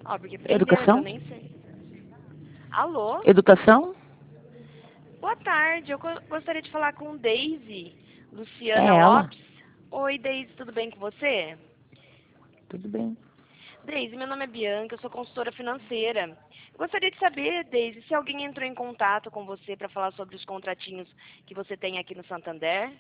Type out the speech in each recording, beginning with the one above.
Ó, porque primeiro que eu Educação? nem sei. Alô? Educação? Boa tarde. Eu gostaria de falar com Deise É Luciana ela. Lopes. Oi, Deise, tudo bem com você? Tudo bem. Deise, meu nome é Bianca, eu sou consultora financeira. Eu gostaria de saber, Deise, se alguém entrou em contato com você para falar sobre os contratinhos que você tem aqui no Santander?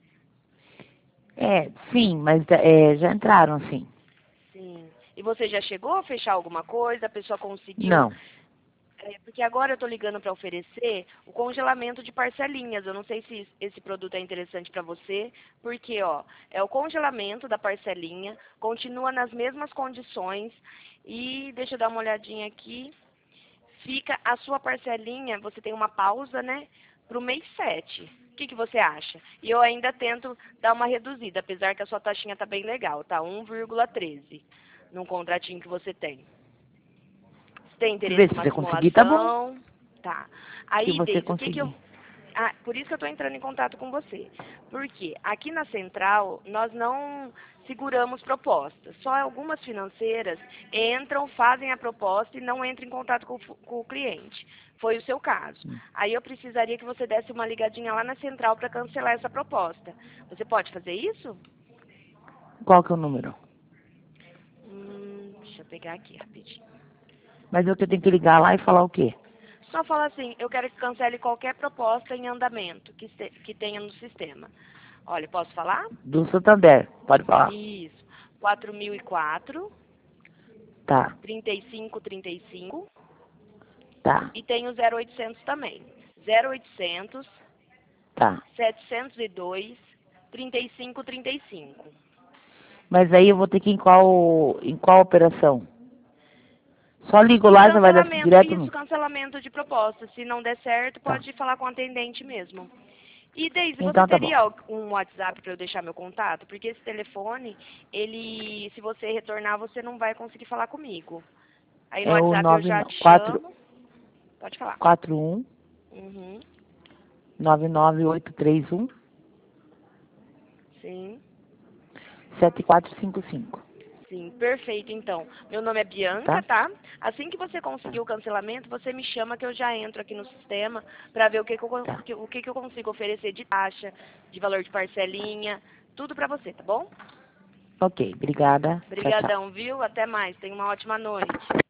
Sim, mas já entraram, sim. Sim. E você já chegou a fechar alguma coisa? A pessoa conseguiu? Não. Porque agora eu estou ligando para oferecer o congelamento de parcelinhas. Eu não sei se esse produto é interessante para você, porque é o congelamento da parcelinha, continua nas mesmas condições e deixa eu dar uma olhadinha aqui. Fica a sua parcelinha, você tem uma pausa, né, para o mês 7. O que você acha? E eu ainda tento dar uma reduzida, apesar que a sua taxinha está bem legal, tá 1,13 num contratinho que você tem. Você tem Se interesse ver se numa você conseguir, tá bom. simulação? Tá. Se Aí, você Deise, o que que eu... conseguir. Ah, por isso que eu estou entrando em contato com você. Porque aqui na Central, nós não seguramos propostas. Só algumas financeiras entram, fazem a proposta e não entram em contato com o cliente. Foi o seu caso. Aí eu precisaria que você desse uma ligadinha lá na Central para cancelar essa proposta. Você pode fazer isso? Qual que é o número? Deixa eu pegar aqui rapidinho. Mas eu tenho que ligar lá e falar o quê? Só fala assim, eu quero que cancele qualquer proposta em andamento que tenha no sistema. Olha, posso falar? Do Santander. Pode falar. Isso. 4004, Tá. 3535 Tá. e tem o 0800 também. 0800 Tá. 702 3535. Mas aí eu vou ter que ir em qual operação? Só ligo lá e já vai dar Cancelamento, direto isso, no... cancelamento de proposta. Se não der certo, Tá. pode falar com o atendente mesmo. E Deise, você Então tá bom. teria um WhatsApp para eu deixar meu contato? Porque esse telefone, ele, se você retornar, você não vai conseguir falar comigo. Aí no É o WhatsApp eu já te 94 chamo. Pode falar. 41 Uhum. 99831 Sim. 7455. Sim, perfeito. Então, meu nome é Bianca, Tá? tá? Assim que você conseguir o cancelamento, você me chama que eu já entro aqui no sistema para ver Tá. o que que eu consigo oferecer de taxa, de valor de parcelinha, tudo para você, tá bom? Ok. Obrigada. Tchau, tchau. Obrigadão, viu? Até mais. Tenha uma ótima noite.